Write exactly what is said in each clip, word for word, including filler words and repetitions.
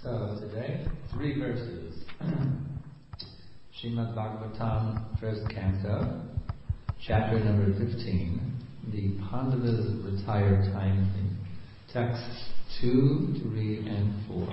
So today, three verses. Srimad Bhagavatam, first canto, chapter number fifteen, the Pandavas retire timely. Texts two, three, and four.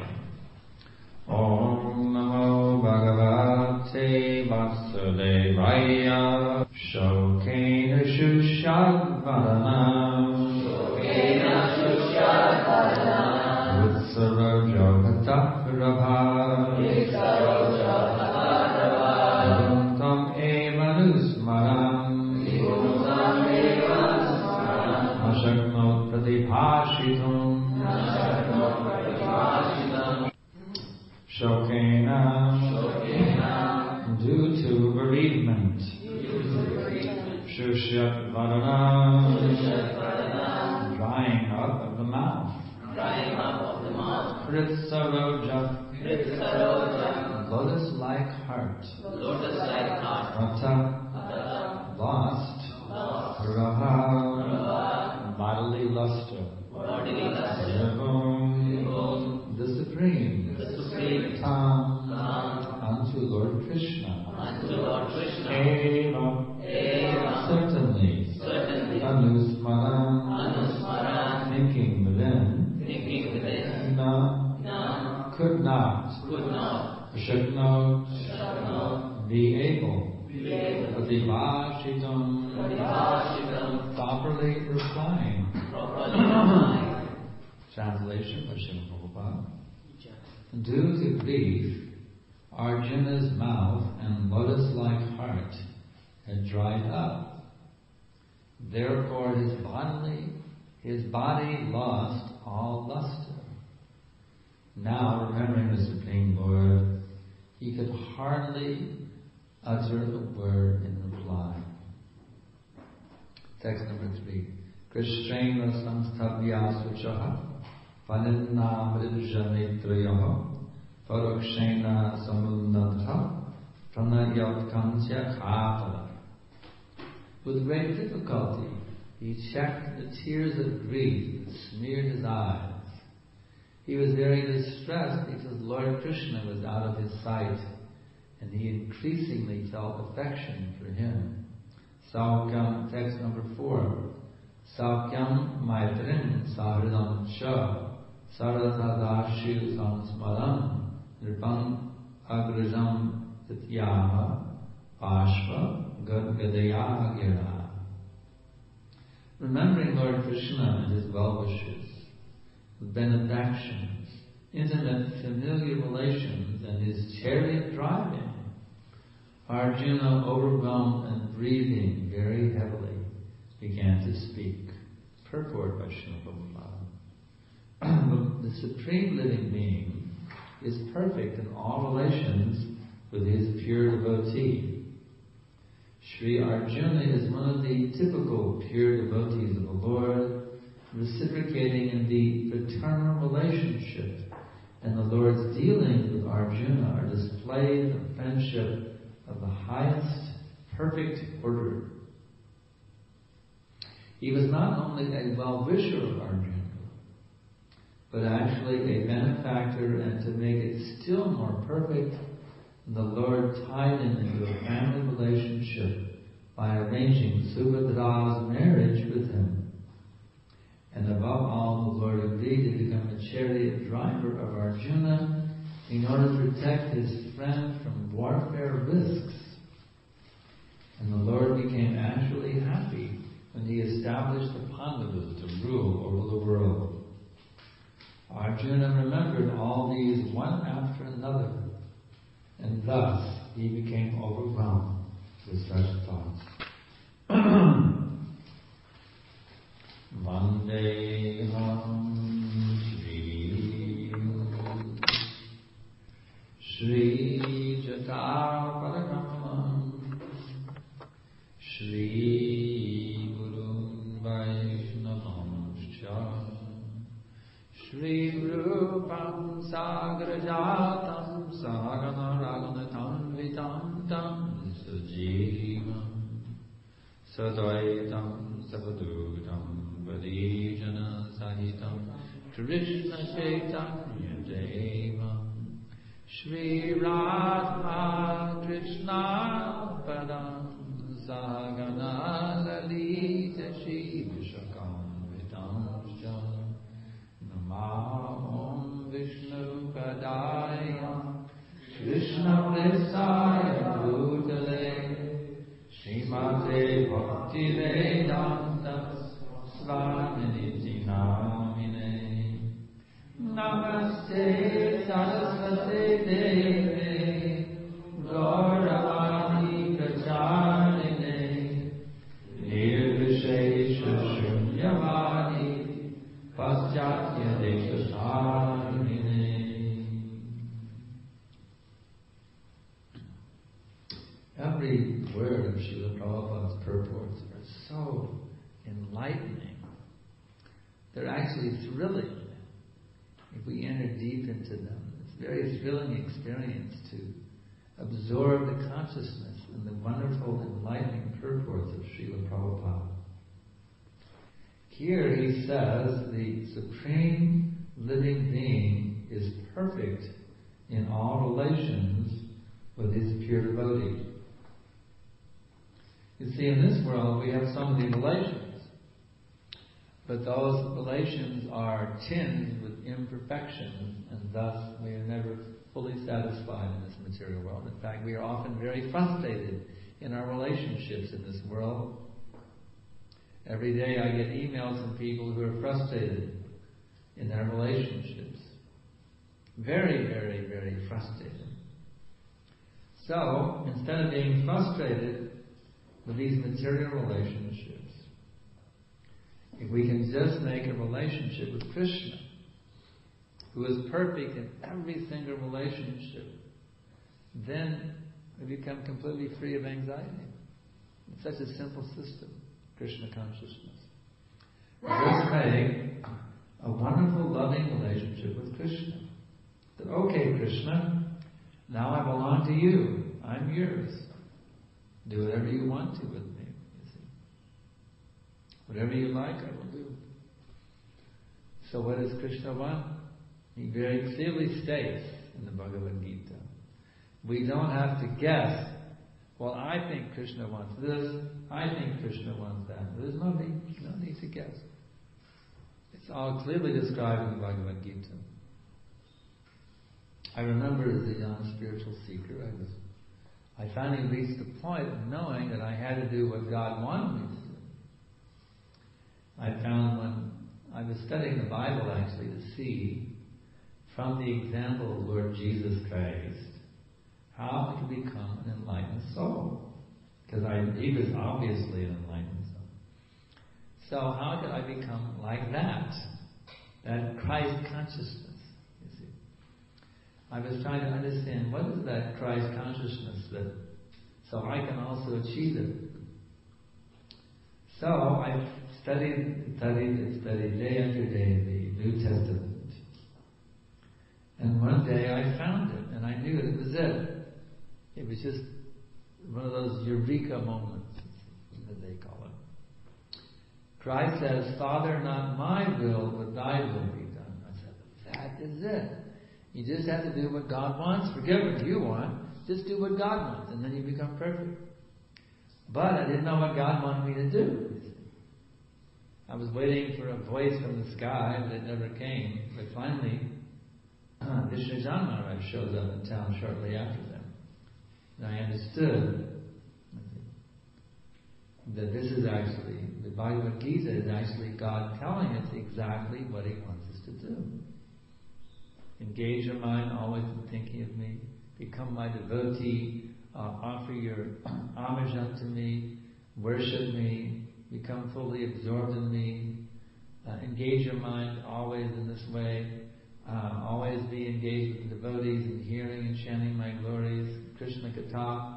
Om Namo Bhagavate Vasudevaya Shokena Shushadvaranam Shokena Shushadvaranam Vitsaroja Bhattaprabha Vitsaroja Bhattaprabha Yuntam Evanusmaram Yuntam Evanusmaram Ashaknot Pratibhashitam Ashaknot Pratibhashitam Shokena, Shokena, due to bereavement, Shushyat Vadana, drying up of the mouth, drying up of the mouth, Pritsaroja, Pritsaroja, lotus-like heart, lotus-like heart, Rata, lost, Raha, bodily luster, bodily luster, the supreme. Tam, unto Lord Krishna, unto Lord Krishna, Eva, Eva, certainly, certainly, Anusmaran, Anusmaran, thinking within, thinking within, na, na, could not, could not, should not, should be able, be able, Pratibhashitam, Pratibhashitam, properly replying, properly replying. Translation by Srila Prabhupada. Due to grief, Arjuna's mouth and lotus-like heart had dried up. Therefore his bodily, his body lost all luster. Now, remembering the Supreme Lord, he could hardly utter a word in reply. Text number three. Krishnena samsthabhya suchaha Panenna mridjanetrayaha Parokshena samunnatha Pranayatkansya khatala. With great difficulty, he checked the tears of grief that smeared his eyes. He was very distressed because Lord Krishna was out of his sight, and he increasingly felt affection for him. Saukyam, text number four. Saukyam maitrim sahridam sha Saradadashu samsmaram nirpam agrajam tityaha pashva gadgadaya gira. Remembering Lord Krishna and his well-wishers, with benedictions, intimate familiar relations, and his chariot driving, Arjuna, overwhelmed and breathing very heavily, began to speak. Purport by Srila Prabhupada. The Supreme Living Being is perfect in all relations with his pure devotee. Sri Arjuna is one of the typical pure devotees of the Lord, reciprocating in the fraternal relationship, and the Lord's dealings with Arjuna are displays of friendship of the highest, perfect order. He was not only a well-wisher of Arjuna, but actually a benefactor, and to make it still more perfect, the Lord tied him into a family relationship by arranging Subhadra's marriage with him. And above all, the Lord agreed to become a chariot driver of Arjuna in order to protect his friend from warfare risks. And the Lord became actually happy when he established the Pandavas to rule over the world. Arjuna remembered all these one after another, and thus he became overwhelmed with such thoughts. Vandeham Shri Shri Jatapadakam Shri Gurun Vaishnavam Shri Rupam Sagrajatam Sahagana Raghunatam Vitam Tam Sujivam Sadvaitam Savadudam Vadijana Sahitam Krishna Chaitanya Deva Shri Radha Krishna Padam Sahagana Lalita Shri Vishakam Vitamscha Namah Vishnu Padaya Krishna Prasaya Bhutale Srimate Bhakti Vedanta Swaminiti Namine Namaste Saraswate Deve Gauravani Pracharine Nirvishesha Shunyavani Paschatya Deshasarine. Every word of Srila Prabhupada's purports are so enlightening. They're actually thrilling. If we enter deep into them, it's a very thrilling experience to absorb the consciousness and the wonderful, enlightening purports of Srila Prabhupada. Here he says the Supreme Living Being is perfect in all relations with his pure devotees. You see, in this world we have so many relations, but those relations are tinged with imperfections, and thus we are never fully satisfied in this material world. In fact, we are often very frustrated in our relationships in this world. Every day I get emails from people who are frustrated in their relationships. Very, very, very frustrated. So, instead of being frustrated with these material relationships, if we can just make a relationship with Krishna, who is perfect in every single relationship, then we become completely free of anxiety. It's such a simple system, Krishna consciousness. Just make a wonderful, loving relationship with Krishna. That, okay, Krishna, now I belong to you. I'm yours. Do whatever you want to with me, you see. Whatever you like, I will do. So what does Krishna want? He very clearly states in the Bhagavad Gita. We don't have to guess, well, I think Krishna wants this, I think Krishna wants that. There's no need, no need to guess. It's all clearly described in the Bhagavad Gita. I remember as a young spiritual seeker, I was I finally reached the point of knowing that I had to do what God wanted me to do. I found when I was studying the Bible actually to see, from the example of Lord Jesus Christ, how I could become an enlightened soul. Because I, he was obviously an enlightened soul. So how could I become like that? That Christ consciousness. I was trying to understand what is that Christ consciousness that, so I can also achieve it. So I studied, studied, and studied day after day the New Testament. And one day I found it, and I knew it was it. It was just one of those eureka moments, as they call it. Christ says, Father, not my will, but thy will be done. I said, that is it. You just have to do what God wants. Forget what you want. Just do what God wants, and then you become perfect. But I didn't know what God wanted me to do. I was waiting for a voice from the sky, but it never came. But finally, uh, Vishnu Maharaj showed up in town shortly after that. And I understood that this is actually, the Bhagavad Gita is actually God telling us exactly what He wants us to do. Engage your mind always in thinking of me. Become my devotee. Uh, offer your homage unto me. Worship me. Become fully absorbed in me. Uh, engage your mind always in this way. Uh, always be engaged with the devotees in hearing and chanting my glories. Krishna Katha.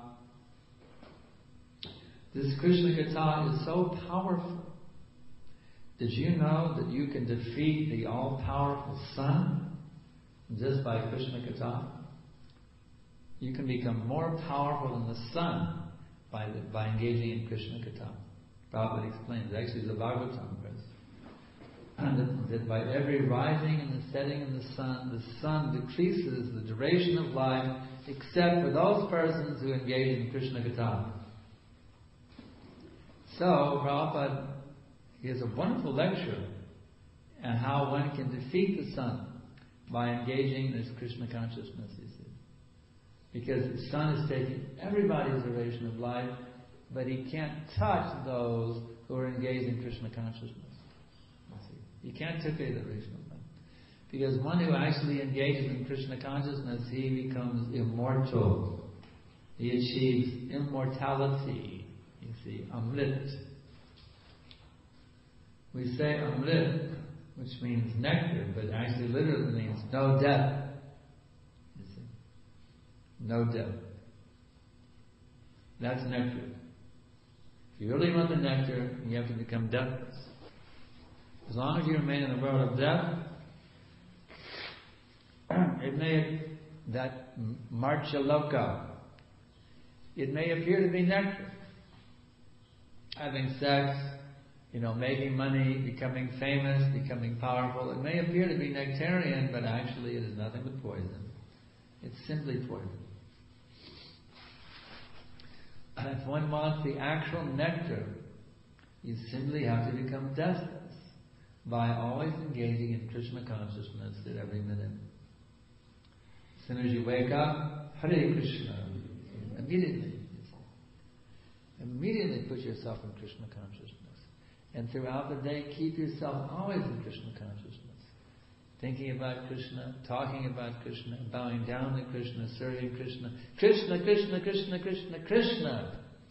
This Krishna Katha is so powerful. Did you know that you can defeat the all-powerful sun just by Krishna Katha? You can become more powerful than the sun by the, by engaging in Krishna Katha. Prabhupada explains. Actually, the Bhagavatam verse. that, that by every rising and the setting of the sun, the sun decreases the duration of life, except for those persons who engage in Krishna Katha. So, Prabhupada gives a wonderful lecture on how one can defeat the sun by engaging in this Krishna consciousness, you see. Because the sun is taking everybody's duration of life, but he can't touch those who are engaged in Krishna consciousness. You see. He can't take the duration of life. Because one who actually engages in Krishna consciousness, he becomes immortal. He achieves immortality. You see, Amrit. We say Amrit, which means nectar, but actually literally means no death. You see, no death. That's nectar. If you really want the nectar, you have to become deathless. As long as you remain in the world of death, it may, that marcha loka, it may appear to be nectar. Having sex, you know, making money, becoming famous, becoming powerful, it may appear to be nectarian, but actually it is nothing but poison. It's simply poison. If one wants the actual nectar, you simply have to become deathless by always engaging in Krishna consciousness at every minute. As soon as you wake up, Hare Krishna, immediately. Immediately put yourself in Krishna consciousness. And throughout the day, keep yourself always in Krishna consciousness. Thinking about Krishna, talking about Krishna, bowing down to Krishna, serving Krishna. Krishna, Krishna, Krishna, Krishna, Krishna.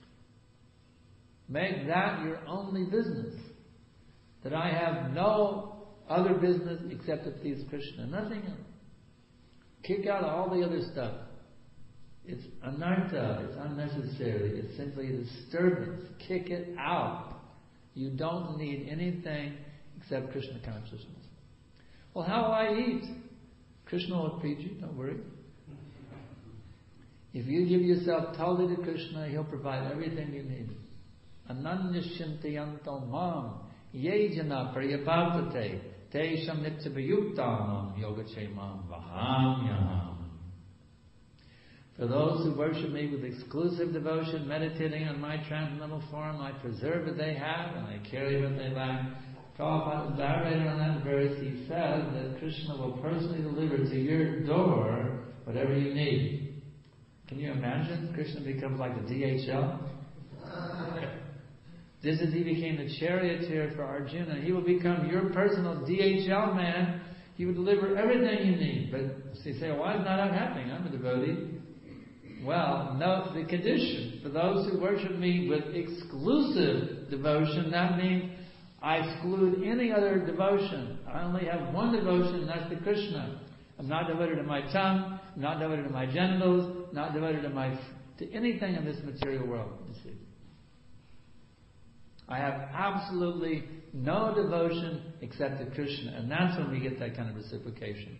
Make that your only business. That I have no other business except to please Krishna. Nothing else. Kick out all the other stuff. It's anartha, it's unnecessary, it's simply a disturbance. Kick it out. You don't need anything except Krishna consciousness. Well, how will I eat? Krishna will feed you, don't worry. If you give yourself totally to Krishna, He'll provide everything you need. Ananyashintayanto mam yejana prayapavate tesham nityabhayuktanam yogachemam vahamyaham. For those who worship me with exclusive devotion, meditating on my transcendental form, I preserve what they have and I carry what they lack. Prabhupada elaborated on that verse. He says that Krishna will personally deliver to your door whatever you need. Can you imagine? Krishna becomes like the D H L. Just as he became the charioteer for Arjuna, he will become your personal D H L man. He will deliver everything you need. But you say, why is not that happening? I'm a devotee. Well, note the condition. For those who worship me with exclusive devotion, that means I exclude any other devotion. I only have one devotion, and that's to Krishna. I'm not devoted to my tongue, I'm not devoted to my genitals, not devoted to my to anything in this material world. You see, I have absolutely no devotion except to Krishna, and that's when we get that kind of reciprocation.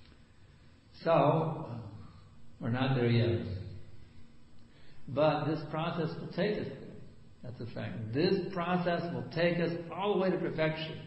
So, we're not there yet. But this process will take us there. That's a fact. This process will take us all the way to perfection.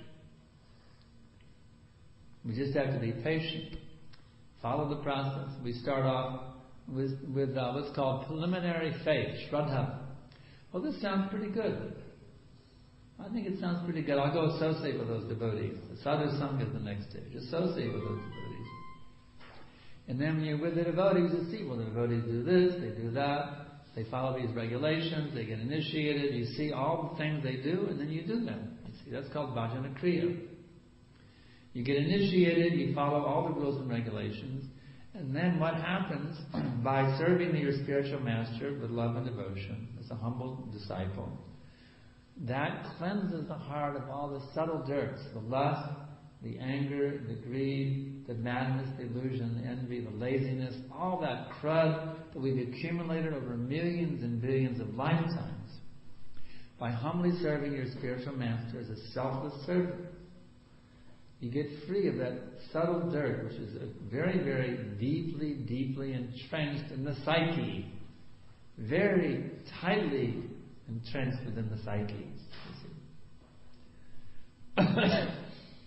We just have to be patient. Follow the process. We start off with, with uh, what's called preliminary faith, Shraddha. Well, this sounds pretty good. I think it sounds pretty good. I'll go associate with those devotees. The Sadhu Sangha is the next stage. Associate with those devotees. And then when you're with the devotees, you see, well, the devotees do this, they do that. They follow these regulations, they get initiated, you see all the things they do, and then you do them. You see, that's called Bhajana Kriya. You get initiated, you follow all the rules and regulations, and then what happens by serving your spiritual master with love and devotion, as a humble disciple, that cleanses the heart of all the subtle dirts, the lust, the anger, the greed, the madness, the illusion, the envy, the laziness, all that crud that we've accumulated over millions and billions of lifetimes. By humbly serving your spiritual master as a selfless servant, you get free of that subtle dirt, which is very, very deeply, deeply entrenched in the psyche. Very tightly entrenched within the psyche.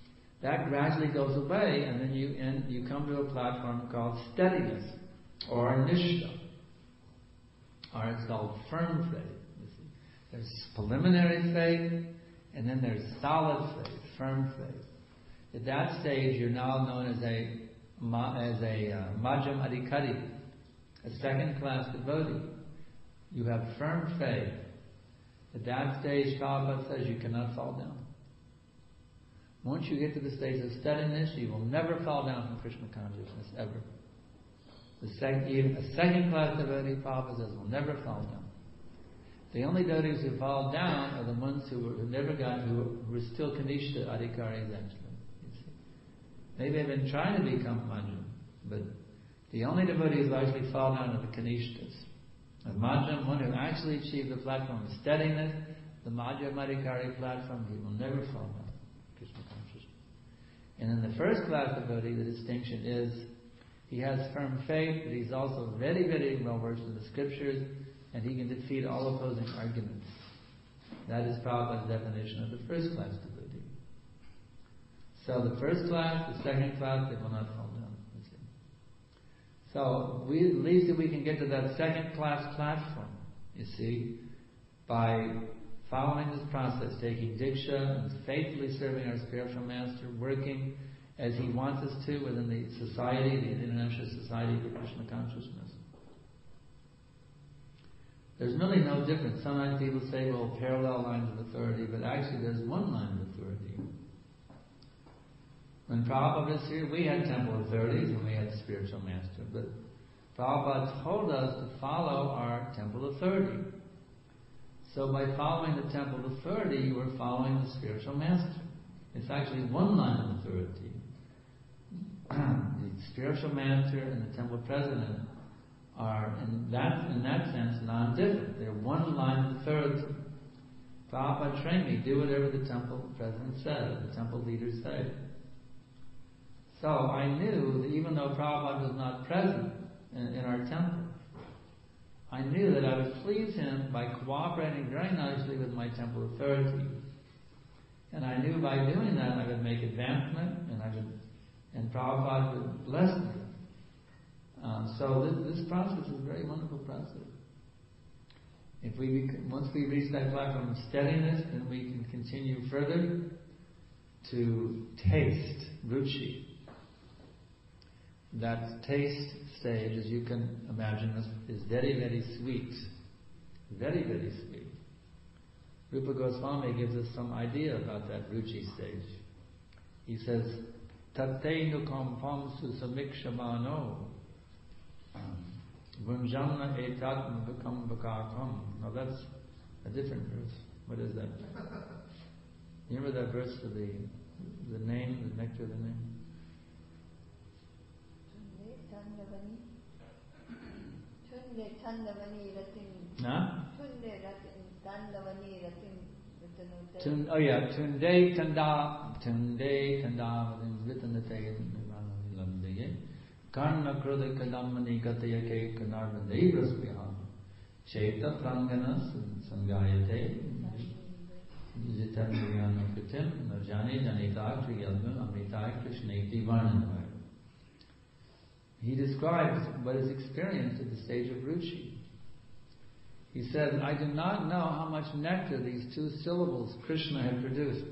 that gradually goes away, and then you and you come to a platform called steadiness, or nishta, or it's called firm faith. You see. There's preliminary faith, and then there's solid faith, firm faith. At that stage, you're now known as a as a uh, Majjhim Adhikari, a second-class devotee. You have firm faith. At that stage, Prabhupada says you cannot fall down. Once you get to the stage of steadiness, you will never fall down from Krishna consciousness, ever. The second, even a second-class devotee, Prabhupada says, will never fall down. The only devotees who fall down are the ones who, were, who never got, who were still Kanishta Adhikaris, actually. Maybe they've been trying to become Majjhim, but the only devotees who actually fall down are the Kanishtas. The Majjhim, one who actually achieved the platform of steadiness, the Majjhim Adhikari platform, he will never fall down. Krishna consciousness. And in the first class devotee, the distinction is he has firm faith, but he's also very, very well versed in the scriptures, and he can defeat all opposing arguments. That is Prabhupada's definition of the first class devotee. So the first class, the second class, they will not fall down. You see. So we, at least if we can get to that second class platform, you see, by following this process, taking Diksha and faithfully serving our spiritual master, working as he wants us to within the society, the International Society for Krishna Consciousness. There's really no difference. Sometimes people say, well, parallel lines of authority, but actually there's one line of authority. When Prabhupada was here, we had temple authorities and we had the spiritual master, but Prabhupada told us to follow our temple authority. So by following the temple authority, you are following the spiritual master. It's actually one line of authority. The spiritual master and the temple president are, in that in that sense, non-different. They're one line of authority. Prabhupada trained me, do whatever the temple president says, the temple leaders say. So I knew that even though Prabhupada was not present in, in our temple, I knew that I would please him by cooperating very nicely with my temple authority. And I knew by doing that I would make advancement, and I would, and Prabhupada would bless me. Uh, so this, this process is a very wonderful process. If we once we reach that platform of steadiness, then we can continue further to taste ruchi. That taste stage, as you can imagine, is very, very sweet. Very, very sweet. Rupa Goswami gives us some idea about that ruchi stage. He says, Tattenu kampam susamikshamano Vunjamna etatma vikam vakakam. Now that's a different verse. What is that? You remember that verse for the the name, the nectar of the name? Nah? Tun, oh yeah, Tunde Tanda Tunde Tanda Vitanate Lamdeye Karna Kruda Kadamani Gatayake Kanarvande Rasvihan Cheta Prangana Sangayate Jitandriyana Kritim Narjani Janita Triyalman Amrita Krishnati Varnanavai. He describes what is experienced at the stage of ruchi. He said, I do not know how much nectar these two syllables Krishna had produced.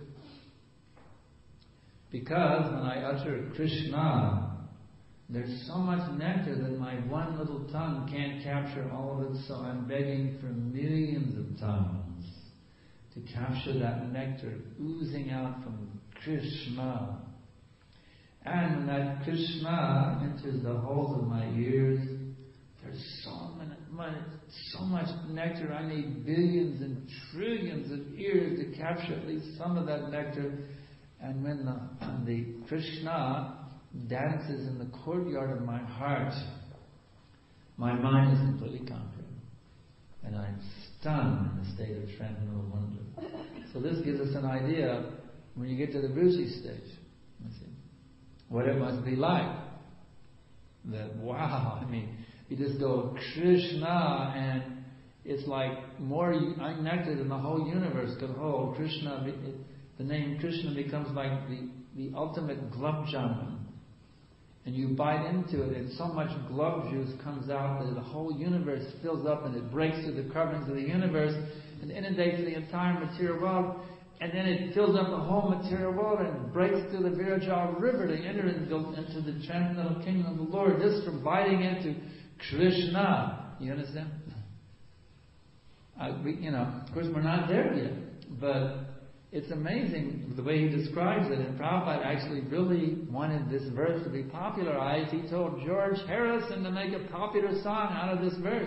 Because when I utter Krishna, there's so much nectar that my one little tongue can't capture all of it, so I'm begging for millions of tongues to capture that nectar oozing out from Krishna. And when that Krishna enters the holes of my ears, there's so many, so much nectar. I need billions and trillions of ears to capture at least some of that nectar. And when the, when the Krishna dances in the courtyard of my heart, my mind is completely conquered, and I'm stunned in a state of transcendental wonder. So this gives us an idea when you get to the ruchi stage. You see, what it must be like. That, wow, I mean, you just go Krishna and it's like more nectar than the whole universe could hold. Krishna, it, the name Krishna becomes like the the ultimate glub jamun. And you bite into it, and so much glub juice comes out that the whole universe fills up, and it breaks through the coverings of the universe and inundates the entire material world. And then it fills up the whole material world and breaks through the Virajal River to enter into, into the transcendental kingdom of the Lord, just from biting into Krishna. You understand? Uh, we, you know, of course, we're not there yet, but it's amazing the way he describes it. And Prabhupada actually really wanted this verse to be popularized. He told George Harrison to make a popular song out of this verse.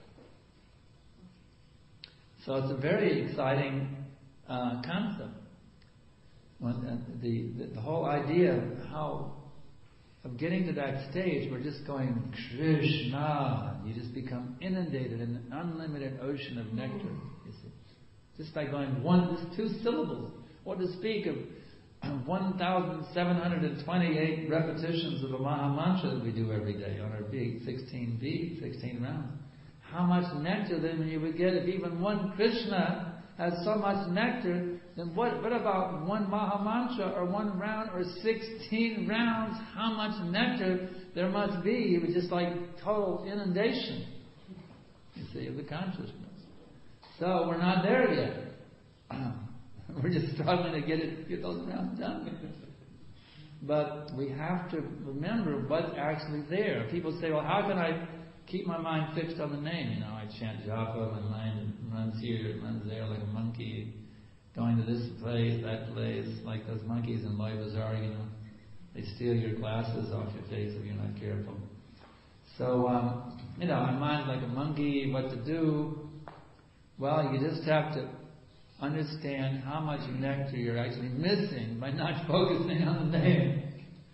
So it's a very exciting uh, concept. When, uh, the, the the whole idea of how of getting to that stage, we're just going Krishna. You just become inundated in an unlimited ocean of nectar. You see. Just by going one, just two syllables. What to speak of one thousand seven hundred twenty-eight repetitions of a Maha Mantra that we do every day on our beat, sixteen beats, sixteen rounds. How much nectar then you would get if even one Krishna has so much nectar, then what, what about one Maha Mantra or one round or sixteen rounds? How much nectar there must be? It was just like total inundation, you see, of the consciousness. So we're not there yet. We're just struggling to get it, get those rounds done. But we have to remember what's actually there. People say, well, how can I keep my mind fixed on the name? You know, I chant japa, my mind runs here, it runs there like a monkey, going to this place, that place, like those monkeys in Loy Bazaar, you know. They steal your glasses off your face if you're not careful. So, um, you know, my mind's like a monkey, what to do? Well, you just have to understand how much nectar you're actually missing by not focusing on the name.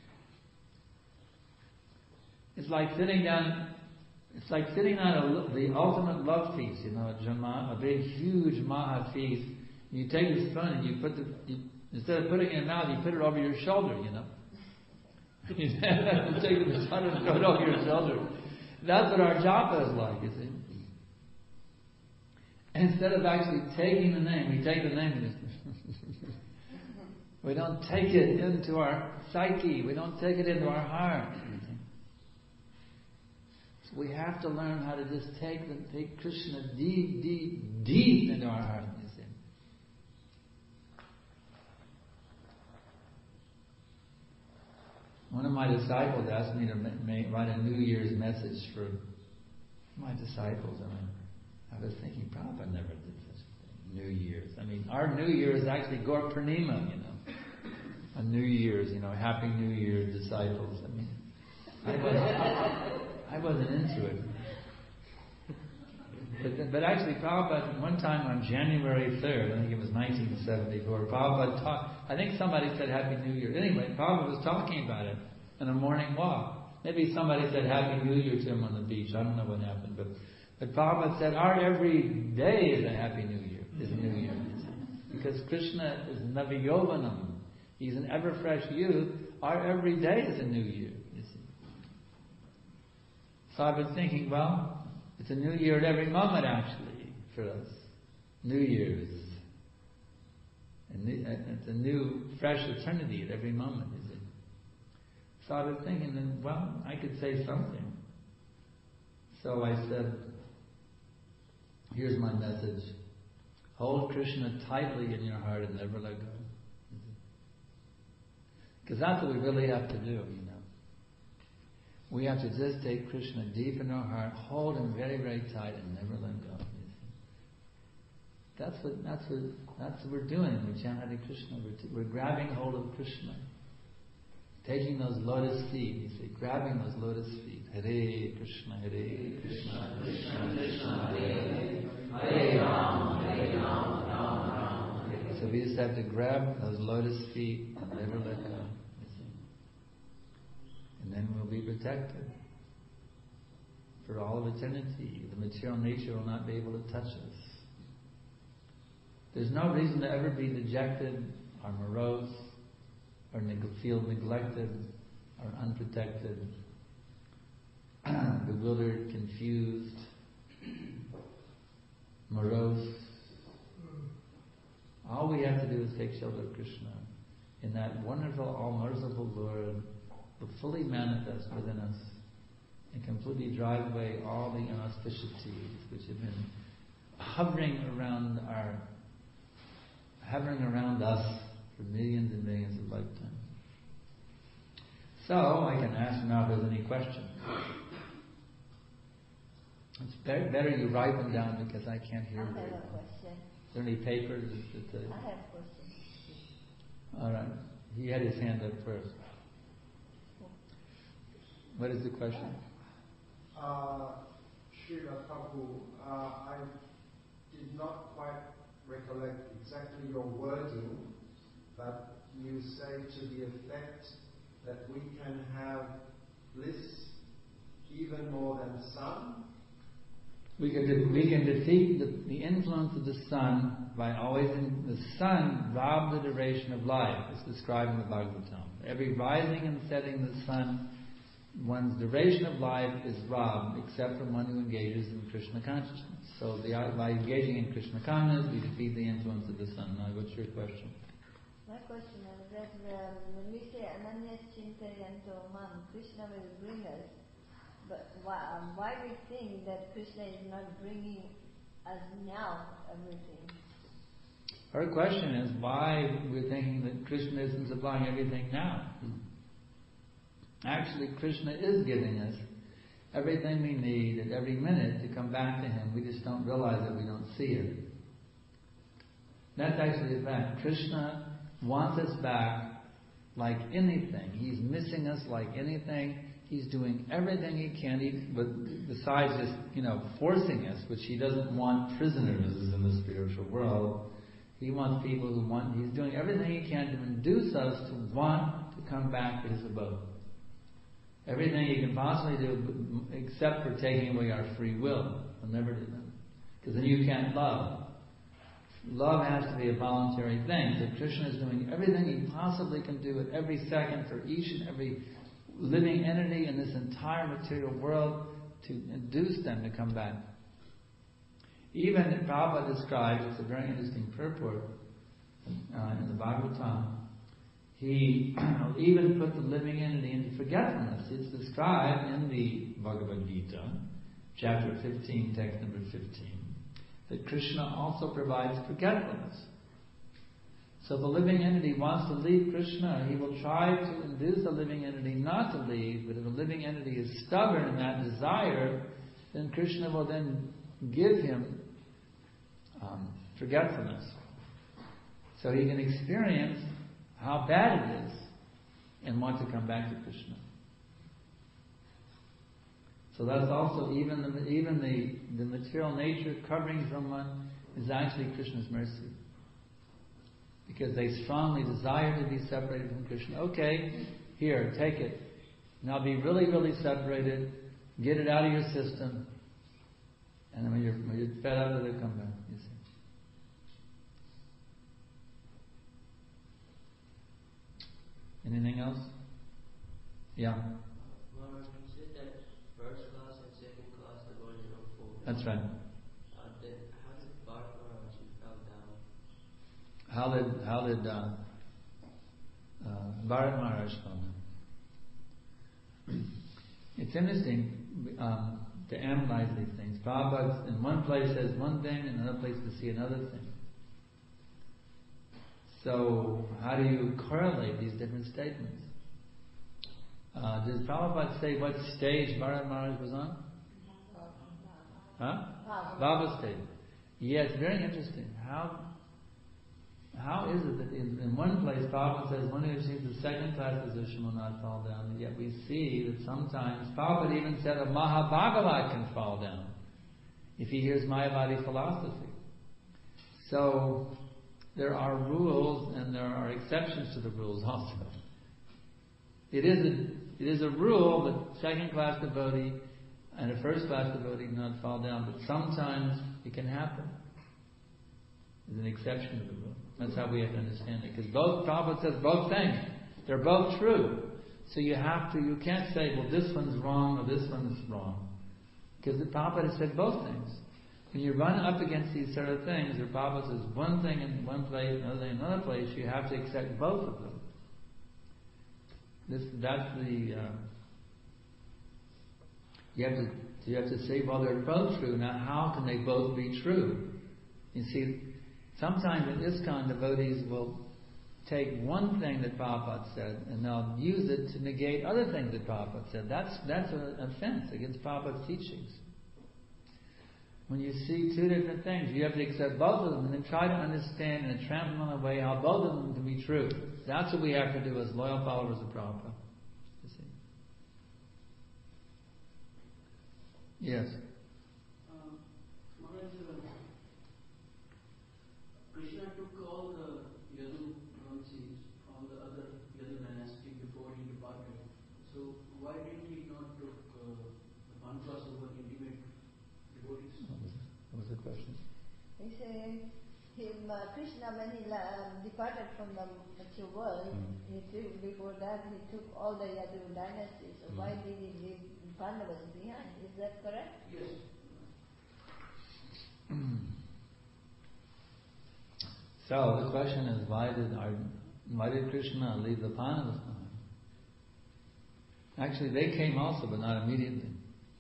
It's like sitting down, it's like sitting on a, the ultimate love feast, you know, a, jama, a big, huge Maha feast. You take the spoon and you put the, you, instead of putting it in your mouth, you put it over your shoulder, you know. You take the spoon and throw it over your shoulder. That's what our japa is like, you see. Instead of actually taking the name, we take the name and just we don't take it into our psyche, we don't take it into our heart. So we have to learn how to just take the, take Krishna deep, deep, deep into our heart. You see. One of my disciples asked me to make, write a New Year's message for my disciples, and I I was thinking, Prabhupada never did such a thing. New Year's. I mean, our New Year is actually Gaur Purnima, you know. A New Year's, you know, Happy New Year, disciples. I mean, I wasn't, I wasn't into it. But, but actually, Prabhupada, one time on January third, I think it was nineteen seventy-four, Prabhupada talked, I think somebody said Happy New Year. Anyway, Prabhupada was talking about it in a morning walk. Maybe somebody said Happy New Year to him on the beach. I don't know what happened, but But Prabhupada said, our every day is a Happy New Year, is a New Year. Because Krishna is Naviyovanam. He's an ever-fresh youth. Our every day is a New Year, you see. So I've been thinking, well, it's a New Year at every moment, actually, for us. New Year's. It's a new, fresh eternity at every moment, is it? So I've been thinking, then, well, I could say something. So I said, here's my message. Hold Krishna tightly in your heart and never let go. Because that's what we really have to do, you know. We have to just take Krishna deep in our heart, hold him very, very tight and never let go. You see. That's what that's what that's what we're doing. We chant Hare Krishna. We're, t- we're grabbing hold of Krishna. Taking those lotus feet, you see, grabbing those lotus feet. Hare Krishna, Hare Krishna, Krishna Krishna, Hare Hare Rama, Hare Rama, Rama Rama, Hare Hare. So we just have to grab those lotus feet and never let go, you see. And then we'll be protected for all of eternity. The material nature will not be able to touch us. There's no reason to ever be dejected or morose, or feel neglected, or unprotected, bewildered, confused, morose. All we have to do is take shelter of Krishna. in that wonderful, all-merciful Lord will fully manifest within us and completely drive away all the inauspicities which have been hovering around our, hovering around us for millions and millions of lifetimes. So, I can ask now if there's any questions. It's better, better you write them down because I can't hear I you. have a question. Is there any papers? That, uh, I have a question. all right. He had his hand up first. What is the question? Uh, Srila Prabhu, uh, I did not quite recollect exactly your wording, but you say to the effect that we can have bliss even more than the sun. We can de- we can defeat the, the influence of the sun by always in, the sun rob the duration of life. It's described in the Bhagavatam. Every rising and setting of the sun, one's duration of life is robbed, except from one who engages in Krishna consciousness. So the, by engaging in Krishna consciousness, we defeat the influence of the sun. Now, what's your question? My question is that um, when we say Ananya Chintayanto Mam, Krishna will bring us, but why, um, why we think that Krishna is not bringing us now everything? Our question is why we're thinking that Krishna isn't supplying everything now. Actually, Krishna is giving us everything we need at every minute to come back to Him. We just don't realize it, we don't see it. That's actually the fact. Krishna wants us back like anything. He's missing us like anything. He's doing everything He can, he, but besides just, you know, forcing us, which He doesn't want prisoners in the spiritual world. He wants people who want, He's doing everything He can to induce us to want to come back to His abode. Everything He can possibly do, except for taking away our free will. He'll never do that. Because then you can't love. Love has to be a voluntary thing. So Krishna is doing everything He possibly can do at every second for each and every living entity in this entire material world to induce them to come back. Even Prabhupada describes, it's a very interesting purport uh, in the Bhagavatam, he even put the living entity into forgetfulness. It's described in the Bhagavad Gita, chapter fifteen, text number fifteen, that Krishna also provides forgetfulness. So if the living entity wants to leave Krishna, he will try to induce the living entity not to leave, but if the living entity is stubborn in that desire, then Krishna will then give him um, forgetfulness. So he can experience how bad it is and want to come back to Krishna. So that's also even the even the, the material nature covering someone is actually Krishna's mercy. Because they strongly desire to be separated from Krishna. Okay, here, take it. Now be really, really separated. Get it out of your system. And then when you're, when you're fed up with it, come back. You see. Anything else? Yeah. Well, you said that first class and second class the body don't fall down. That's right. Uh, then how did Bharat Maharaj fell down? How did how did uh, uh, Bharat Maharaj fall down? It's interesting um, to analyze these things. Prabhupada in one place says one thing, in another place we see another thing. So how do you correlate these different statements? Uh, does Prabhupada say what stage Bharat Maharaj was on? Huh? Bhava stage. Yeah, it's very interesting. How how is it that in, in one place Prabhupada says one who achieves the second class position will not fall down, and yet we see that sometimes Prabhupada even said a Mahabhagavat can fall down if he hears Mayavadi philosophy. So there are rules and there are exceptions to the rules also. It is a, it is a rule that second class devotee and a first class devotee cannot fall down, but sometimes it can happen. There's an exception to the rule. That's how we have to understand it. Because both, Prabhupada says both things. They're both true. So you have to, you can't say, well, this one's wrong or this one's wrong. Because the Prabhupada has said both things. When you run up against these sort of things, the Prabhupada says one thing in one place, another thing in another place, you have to accept both of them. This that's the uh, you have to you have to say, well, they're both true. Now, how can they both be true? You see, sometimes in ISKCON, devotees will take one thing that Prabhupada said and they'll use it to negate other things that Prabhupada said. That's that's an offense against Prabhupada's teachings. When you see two different things, you have to accept both of them and then try to understand in a transcendental way how both of them can be true. That's what we have to do as loyal followers of Prabhupada. You see? Yes. Um, Maharaj, uh, Krishna took all the Yadu Vamsis from the other Yadu dynasty before he departed. So why did he not took uh, the Pancras over intimate devotees? What was the question? He said, him, uh, Krishna, when he uh, departed from the mature world, Mm. he took, before that he took all the Yadu dynasties. So Mm. why did he leave Pandavas behind? Is that correct? Yes. So the question is, why did our, why did Krishna leave the Pandavas behind? Actually, they came also, but not immediately.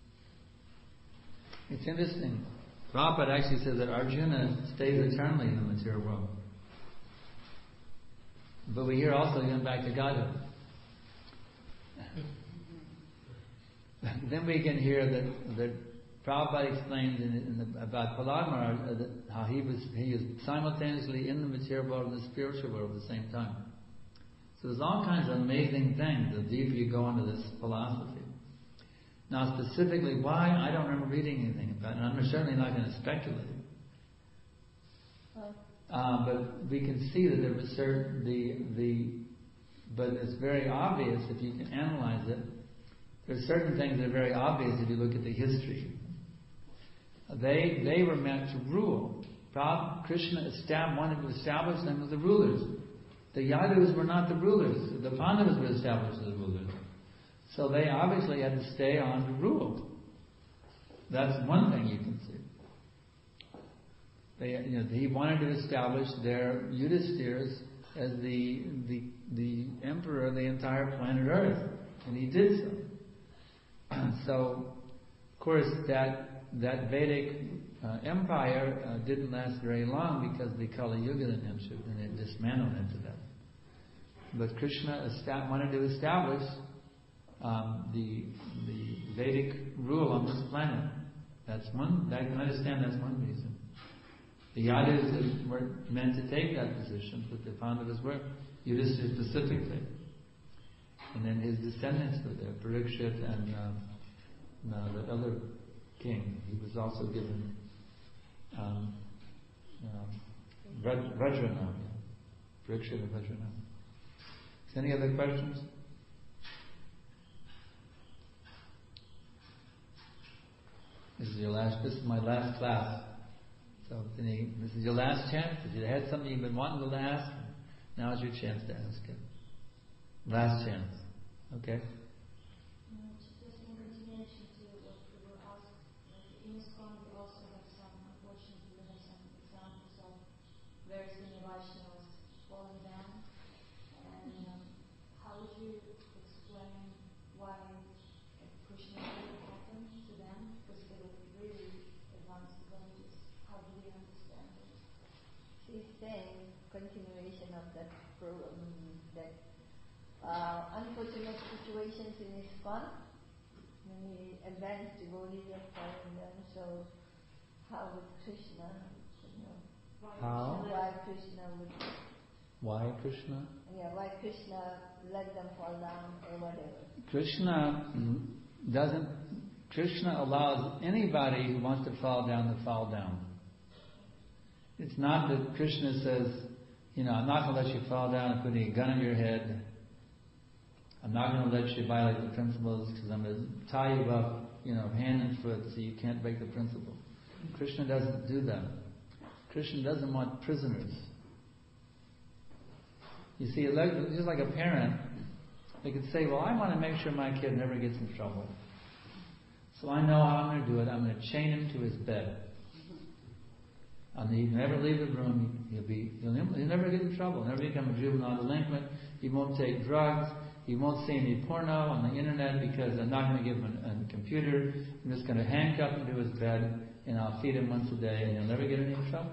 It's interesting. Prabhupada actually says that Arjuna stays eternally in the material world. But we hear also he went back to Godhead. Then we can hear that, that Prabhupada explains in, in the, about Prahlad Maharaj uh, that how he was he was simultaneously in the material world and the spiritual world at the same time. So there's all kinds of amazing things the deeper you go into this philosophy. Now specifically why, I don't remember reading anything about it, and I'm certainly not going to speculate. Uh, but we can see that there was certain the the but it's very obvious if you can analyze it. There's certain things that are very obvious if you look at the history. They they were meant to rule. Krishna wanted to establish them as the rulers. The Yadus were not the rulers. The Pandavas were established as the rulers. So they obviously had to stay on to rule. That's one thing you can see. They, you know, he wanted to establish their Yudhistiras as the the the emperor of the entire planet Earth, and he did so. So, of course, that that Vedic uh, empire uh, didn't last very long because the Kali Yuga then entered and it dismantled into that. But Krishna esta- wanted to establish um, the the Vedic rule on this planet. That's one. I can understand that's one reason. The Yadus were meant to take that position, but the Pandavas were, Yudhishthira specifically. And then his descendants were there, Parikshit and uh, uh, the other king. He was also given um, um, Vajranam. Parikshit and Vajranam. Any other questions? This is your last. This is my last class. So this is your last chance. If you had something you've been wanting to ask, now is your chance to ask it. Last chance. Okay? Just in continuation to what we were asked, in ISKCON we also have some, unfortunately, we have some examples of very senior Vaishnavas falling down. And um, how would you explain why Krishna didn't happen to them? Because they were really advanced devotees. How do we understand it? She's saying continuation of that program, that uh, unfortunate situations in ISKCON, many advanced devotees are following them. So, how would Krishna, you know, How? why Krishna would, Why Krishna? yeah, why Krishna let them fall down or whatever? Krishna doesn't. Krishna allows anybody who wants to fall down to fall down. It's not that Krishna says, you know, I'm not going to let you fall down and putting a gun on your head. I'm not going to let you violate the principles because I'm going to tie you up, you know, hand and foot so you can't break the principle. Krishna doesn't do that. Krishna doesn't want prisoners. You see, just like a parent, they could say, well, I want to make sure my kid never gets in trouble. So I know how I'm going to do it. I'm going to chain him to his bed. And he'll never leave the room. He'll be, he'll never, he'll never get in trouble. He'll never become a juvenile delinquent. He won't take drugs. He won't see any porno on the internet because I'm not going to give him a, a computer. I'm just going to handcuff him to his bed and I'll feed him once a day and he'll never get any trouble.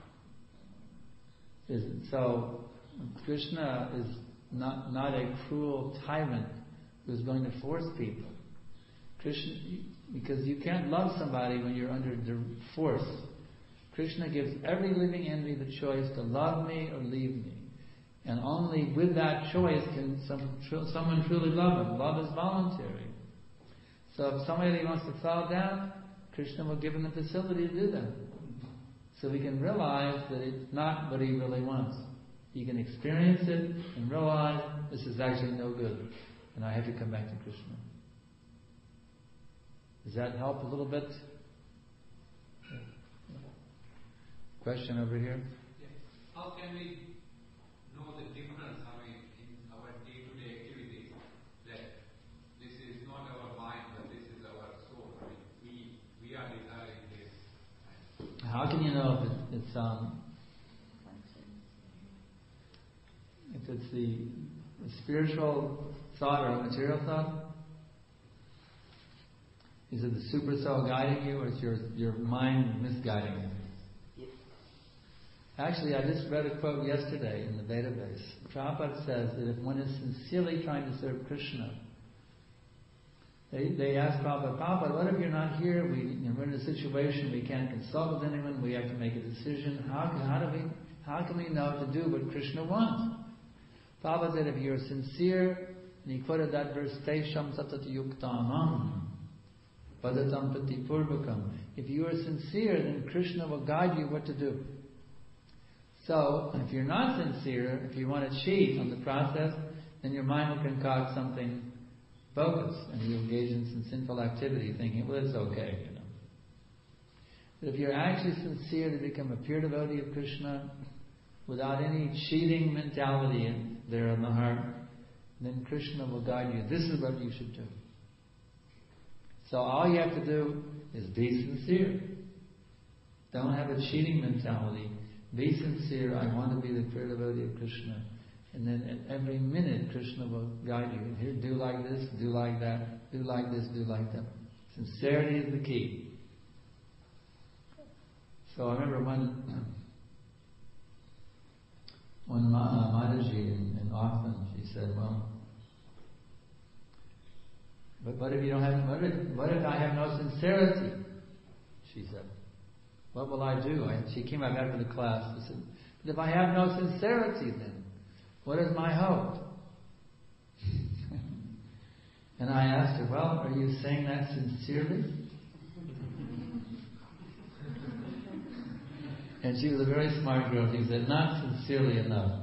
So Krishna is not, not a cruel tyrant who's going to force people. Krishna, because you can't love somebody when you're under force. Krishna gives every living entity the choice to love me or leave me. And only with that choice can some, someone truly love him. Love is voluntary. So if somebody wants to fall down, Krishna will give him the facility to do that. So he can realize that it's not what he really wants. He can experience it and realize this is actually no good. And I have to come back to Krishna. Does that help a little bit? Yeah. Question over here? Yes. How can we know the difference, I mean, in our day-to-day activities, that this is not our mind, but this is our soul? I mean, we, we are desiring this. How can you know if it, it's um, if it's the, the spiritual thought or a material thought? Is it the super soul guiding you, or is your your mind misguiding you? Yes. Actually, I just read a quote yesterday in the database. Prabhupada says that if one is sincerely trying to serve Krishna, they they ask Prabhupada, Prabhupada, what if you're not here? We, you know, we're in a situation we can't consult with anyone. We have to make a decision. How can how do we how can we know to do what Krishna wants? Prabhupada said, if you're sincere, and he quoted that verse, Tesham Satat Yuktamam. If you are sincere, then Krishna will guide you what to do. So, if you're not sincere, if you want to cheat on the process, then your mind will concoct something bogus, and you engage in some sinful activity, thinking, well, it's okay, you know. But if you're actually sincere to become a pure devotee of Krishna, without any cheating mentality in, there in the heart, then Krishna will guide you. This is what you should do. So all you have to do is be sincere. Don't have a cheating mentality. Be sincere. I want to be the pure devotee of Krishna. And then at every minute Krishna will guide you. Here, do like this, do like that, do like this, do like that. Sincerity is the key. So I remember when when Ma, Mataji in, in Auckland, she said, well, But what if you don't have? What if, what if I have no sincerity? She said, "What will I do?" I, she came up after the class and said, "But if I have no sincerity, then what is my hope?" And I asked her, "Well, are you saying that sincerely?" And she was a very smart girl. She said, "Not sincerely enough."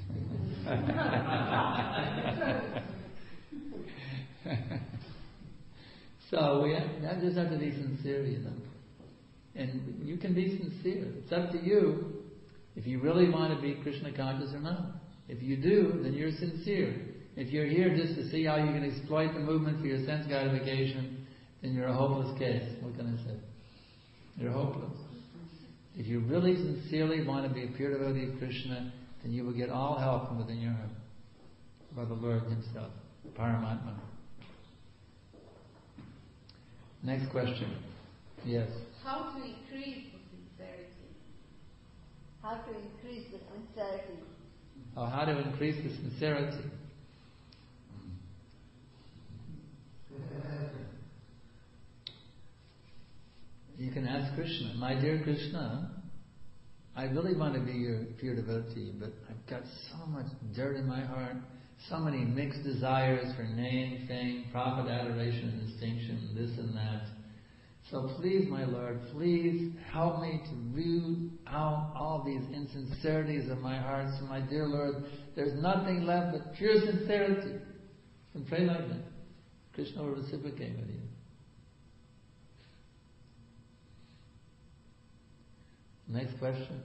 So we have, I just have to be sincere, you know. And you can be sincere. It's up to you if you really want to be Krishna conscious or not. If you do, then you're sincere. If you're here just to see how you can exploit the movement for your sense gratification, then you're a hopeless case. What can I say? You're hopeless. If you really sincerely want to be a pure devotee of Krishna, then you will get all help from within your heart by the Lord Himself, Paramatma. Next question. Yes. How to increase the sincerity? How to increase the sincerity? Oh, how to increase the sincerity? You can ask Krishna, my dear Krishna, I really want to be your pure devotee, but I've got so much dirt in my heart, so many mixed desires for name, fame, profit, adoration, and distinction, this and that. So please, my Lord, please help me to root out all these insincerities of my heart. So my dear Lord, there's nothing left but pure sincerity. And pray like that. Krishna will reciprocate with you. Next question.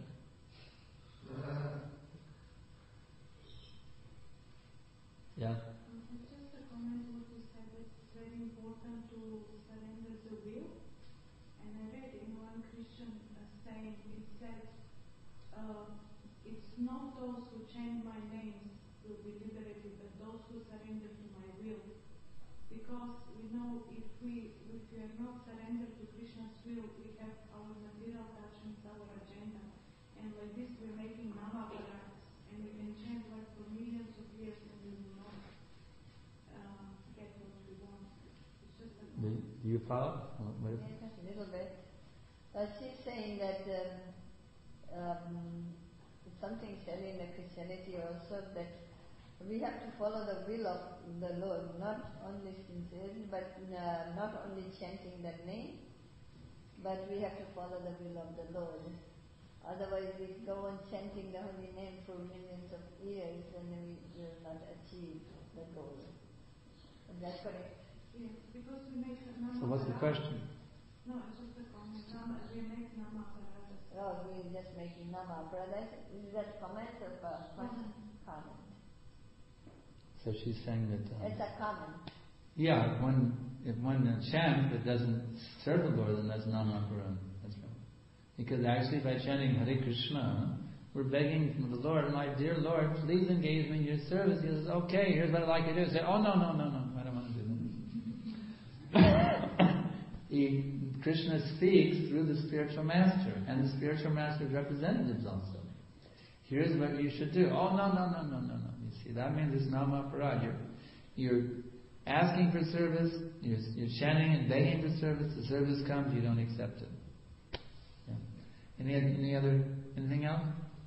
Yeah. Just a comment what you said, it's very important to surrender the will. And I read in one Christian uh, saying, it says, uh, it's not those who chant my name to be liberated, but those who surrender to my will. Because we know if we if we are not surrendered to Krishna's will, we have our material attachments, our agenda, and like this we're making namaparats, and we can chant like for millions of years and we will not uh, get what we want. It's just a Do, do you follow? What is- Yes, a little bit. Uh, she's saying that um, um, something said in the Christianity also that we have to follow the will of the Lord, not only sincerity, but uh, not only chanting the name, but we have to follow the will of the Lord. Otherwise, we go on chanting the holy name for millions of years, and we will not achieve the goal. Is that correct? Yes, because we make namaparats. So what's the question? No, it's just a comment. Nama, we make namaparats. Oh, we're just making nama brothers. Is that comment or a question? Comment. So she's saying that. Um, It's a comment. yeah, if one if one chants but doesn't serve the Lord, then that's namaparam. That's right. Because actually, by chanting Hare Krishna, we're begging from the Lord, my dear Lord, please engage me in your service. He says, okay, here's what I'd like you to do. Say, oh no, no, no, no, I don't want to do that. he, Krishna speaks through the spiritual master, and the spiritual master's representatives also. Here's what you should do. Oh no, no, no, no, no, no. You see, that means it's namaparad. You're, you're asking for service, you're, you're chanting and begging for service, the service comes, you don't accept it. Yeah. Any, any other, anything else?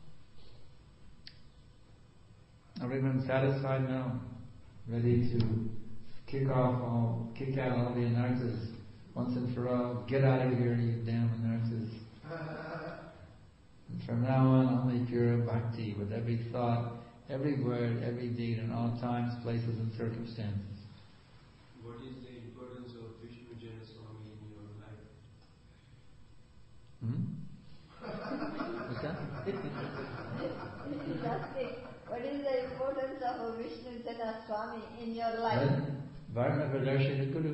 Everyone satisfied now? Ready to kick off all, kick out all the anarthas once and for all. Get out of here, you damn anarthas. And from now on, only pure bhakti with every thought, every word, every deed, in all times, places, and circumstances. What is the importance of Vishnu Jana Swami in your life? Hmm? What's that? He's asking, what is the importance of a Vishnu Jana Swami in your life? Varma Pradarshana Guru.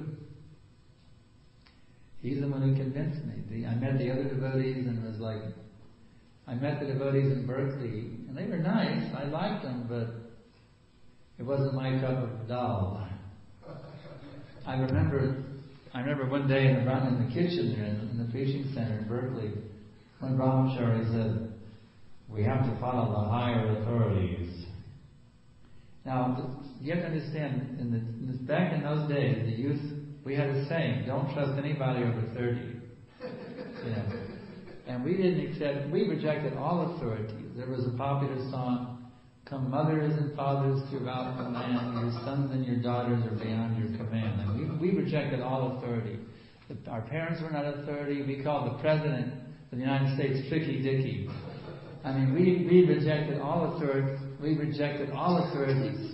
He's the one who convinced me. The, I met the other devotees and was like, I met the devotees in Berkeley, and they were nice. I liked them, but it wasn't my cup of dal. I remember, I remember one day in the, in the kitchen there, in the, in the preaching center in Berkeley, when Brahmachari said, "We have to follow the higher authorities." Now, you have to understand, in the, in the, back in those days, the youth, we had a saying: "Don't trust anybody over thirty." You know. And we didn't accept, we rejected all authority. There was a popular song, "Come mothers and fathers throughout the land, your sons and your daughters are beyond your command." And we, we rejected all authority. The, our parents were not authority. We called the President of the United States Tricky Dicky. I mean, we, we rejected all authority. We rejected all authorities.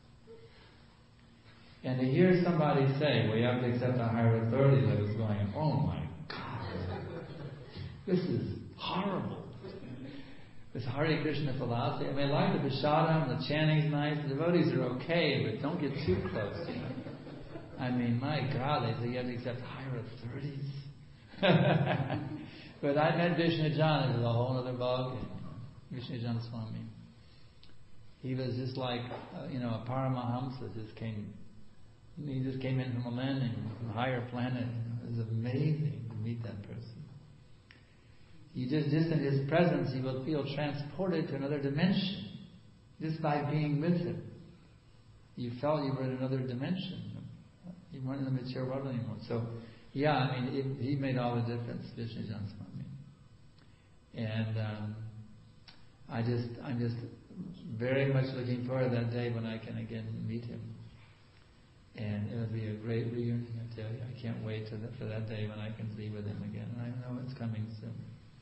And to hear somebody say, "We have to accept a higher authority," I was going, "Oh my God. This is horrible." This Hare Krishna philosophy. I mean, I like the Prasadam, the chanting's nice, the devotees are okay, but don't get too close. You know? I mean, my God, they say you have to accept higher authorities. But I met Vishnu Jana, it was a whole other ballgame. Vishnu Jana Swami. He was just like, uh, you know, a Paramahamsa just came, he just came in from a landing, from a higher planet. It was amazing to meet that person. You just, just in his presence, you will feel transported to another dimension, just by being with him. You felt you were in another dimension. You weren't in the material world anymore. So, yeah, I mean, it, he made all the difference, Vishnu Jana Swami. And um, I just, I'm just very much looking forward to that day when I can again meet him. And it will be a great reunion, I tell you. I can't wait to the, for that day when I can be with him again. And I know it's coming soon.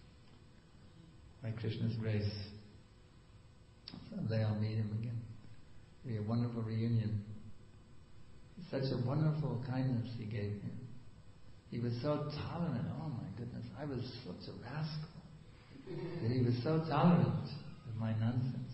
By Krishna's grace. Someday I'll meet him again. It'll be a wonderful reunion. Such a wonderful kindness he gave me. He was so tolerant. Oh my goodness, I was such a rascal. But he was so tolerant of my nonsense.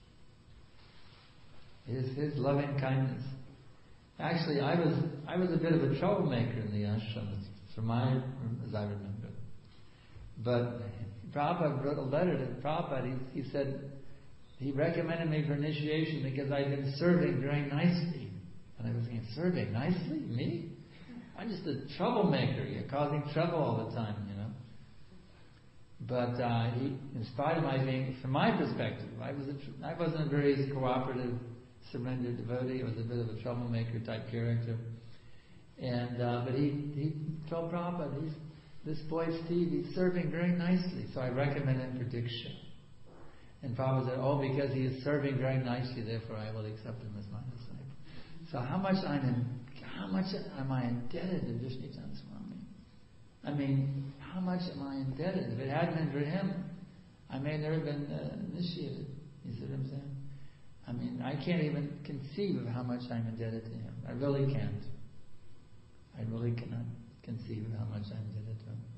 His his loving kindness. Actually, I was I was a bit of a troublemaker in the ashram, from my as I remember. But Prabhupada wrote a letter to Prabhupada. He, he said, he recommended me for initiation because I'd been serving very nicely. And I was thinking, serving nicely? Me? I'm just a troublemaker. You're causing trouble all the time, you know. But uh, he, in spite of my being, from my perspective, I was a, I wasn't a very cooperative, surrendered devotee. I was a bit of a troublemaker type character. And uh, but he he told Prabhupada, he's this boy Steve, he's serving very nicely, so I recommend him for Diksha. And Prabhupada said, oh, because he is serving very nicely, therefore I will accept him as my disciple. So how much I'm in, how much am I indebted to Vishnuchandra Swami? I mean, how much am I indebted? If it hadn't been for him, I may have never been uh, initiated. You see what I'm saying? I mean, I can't even conceive of how much I'm indebted to him. I really can't. I really cannot conceive of how much I'm indebted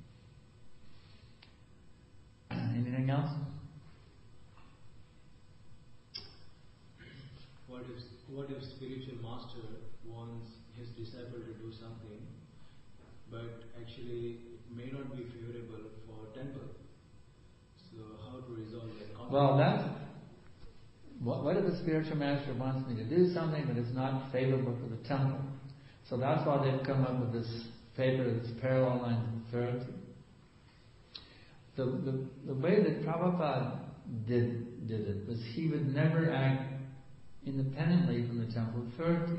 to him. Anything else? What if what if spiritual master wants his disciple to do something, but actually it may not be favorable for temple? So how to resolve that conflict? Well, that's what, what if the spiritual master wants me to do something, but it's not favorable for the temple? So that's why they've come up with this paper, this parallel lines of authority. The, the the way that Prabhupada did did it was he would never act independently from the temple authority.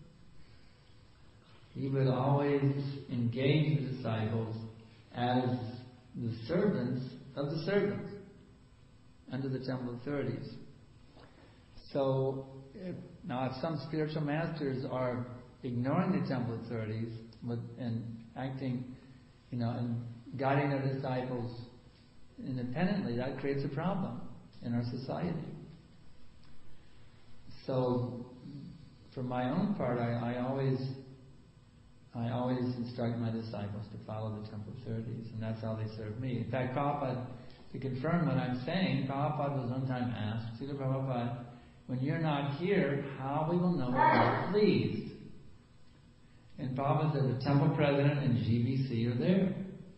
He would always engage the disciples as the servants of the servants under the temple authorities. So if, now, if some spiritual masters are ignoring the temple authorities and acting, you know, and guiding their disciples independently, that creates a problem in our society. So, for my own part, I, I always, I always instruct my disciples to follow the temple authorities, and that's how they serve me. In fact, Prabhupada, to confirm what I'm saying, Prabhupada was one time asked, Srila Prabhupada, when you're not here, how we will know that you're pleased? And Prabhupada said the temple president and G B C are there.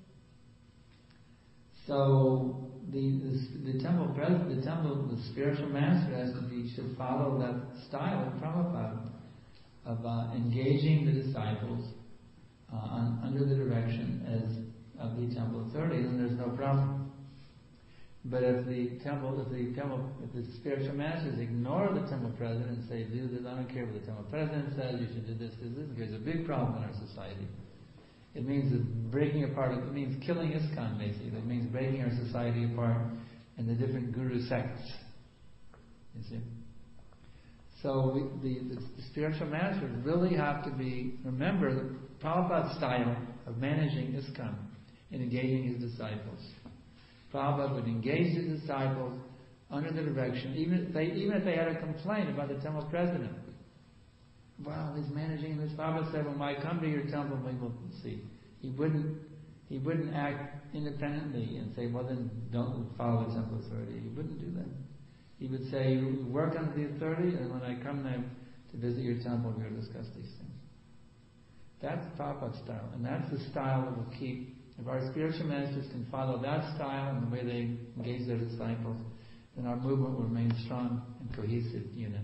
So the the, the temple president, the temple, the spiritual master has to be should follow that style of Prabhupada of uh, engaging the disciples uh, on, under the direction as of the temple authorities, and there's no problem. But if the temple, if the temple, if the spiritual masters ignore the temple president and say, "Do this, I don't care what the temple president says. You should do this, this, this," there's a big problem in our society. It means breaking apart. It means killing ISKCON, basically. It means breaking our society apart in the different guru sects. You see. So we, the, the, the spiritual masters really have to be remember the Prabhupada's style of managing ISKCON and engaging his disciples. Prabhupada would engage his disciples under the direction, even if they even if they had a complaint about the temple president. Wow, he's managing this. Prabhupada said, "When I come to your temple, we will see." He wouldn't he wouldn't act independently and say, "Well, then don't follow the temple authority." He wouldn't do that. He would say, "You work under the authority, and when I come there to visit your temple, we'll discuss these things." That's Prabhupada's style, and that's the style that will keep. If our spiritual masters can follow that style and the way they engage their disciples, then our movement will remain strong and cohesive unit.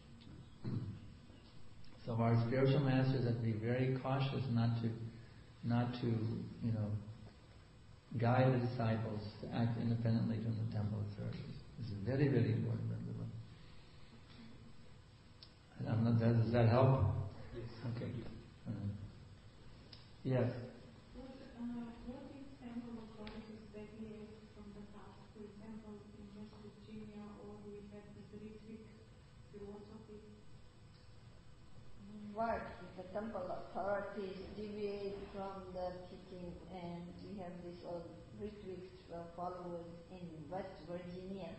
So our spiritual masters have to be very cautious not to, not to, you know, guide the disciples to act independently from the temple authorities. This is very, very important. I don't know, does, does that help? Yes. Okay. Uh, yes. Uh, what if temple authorities deviate from the path? For example, in West Virginia, or we have the Ritwik philosophy. What if the temple authorities deviate from the teaching, and we have these old Ritwik followers in West Virginia?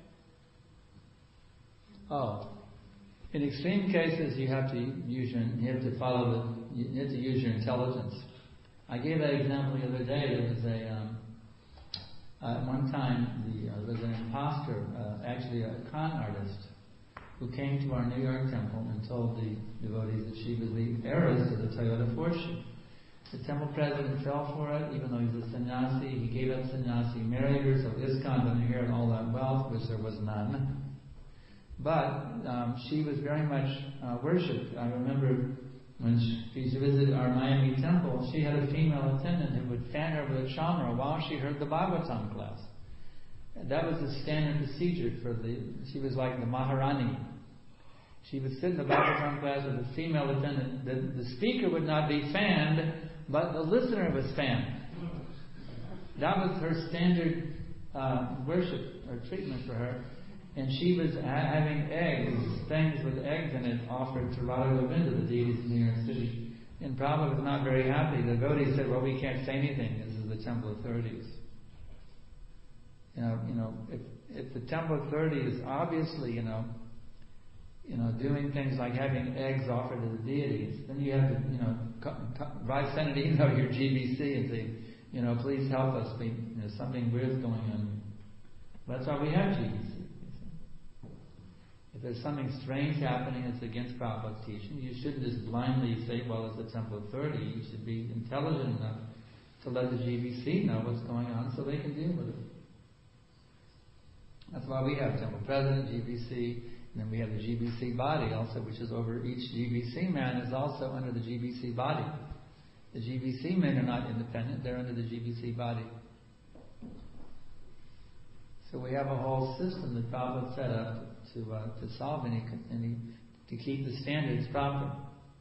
Oh, in extreme cases, you have to use your, you have to follow the, you have to use your intelligence. I gave that example the other day. There was a, um, uh, at one time, the, uh, there was an imposter, uh, actually a con artist, who came to our New York temple and told the devotees that she was the heiress of the Toyota fortune. The temple president fell for it, even though he was a sannyasi. He gave up sannyasi, married her, so ISKCON didn't inherit all that wealth, which there was none. But um, she was very much uh, worshipped. I remember when she used to visit our Miami temple, she had a female attendant who would fan her with a chamra while she heard the Bhagavatam class. And that was the standard procedure for the, she was like the Maharani. She would sit in the Bhagavatam class with a female attendant. The, the speaker would not be fanned, but the listener was fanned. That was her standard uh, worship or treatment for her. And she was ha- having eggs, things with eggs in it, offered to Radha Govinda, the deities in New York City. And Prabhupada was not very happy. The devotees said, well, we can't say anything. This is the temple authorities. You know, you know, if, if the temple authority is obviously, you know, you know, doing things like having eggs offered to the deities, then you have to, you know, co- co- write, send an email to your G B C and say, you know, please help us. We, you know, something weird's going on. That's why we have G B C. If there's something strange happening that's against Prabhupada's teaching, you shouldn't just blindly say, well, as the temple authority, you should be intelligent enough to let the G B C know what's going on so they can deal with it. That's why we have temple president, G B C, and then we have the G B C body also, which is over each G B C man is also under the G B C body. The G B C men are not independent, they're under the G B C body. So we have a whole system that Prabhupada set up to uh, to solve any, any, to keep the standards proper.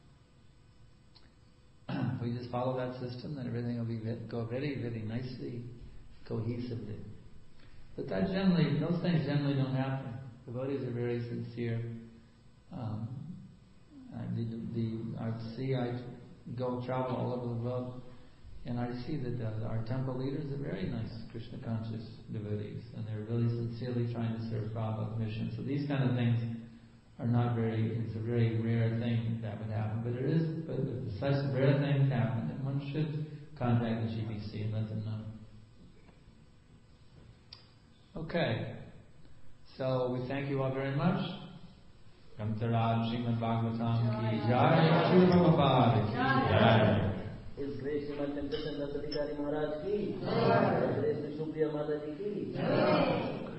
If we just follow that system, then everything will be go very, very nicely, cohesively. But that generally, those things generally don't happen. Devotees are very sincere. Um, I, the, the, I see, I go travel all over the world, and I see that uh, our temple leaders are very nice Krishna conscious devotees, and they're really sincerely trying to serve Prabhupada's mission. So these kind of things are not very, it's a very rare thing that would happen. But it is, but if such rare things happen, then one should contact the G B C and let them know. Okay. So we thank you all very much. Ramtaraj Srimad Bhagavatam ki jai, Srila Prabhupada ki jai. इस grace Shrimad Chandrashekhar Saraswati Maharaj की, grace Vishnupriya माता जी की।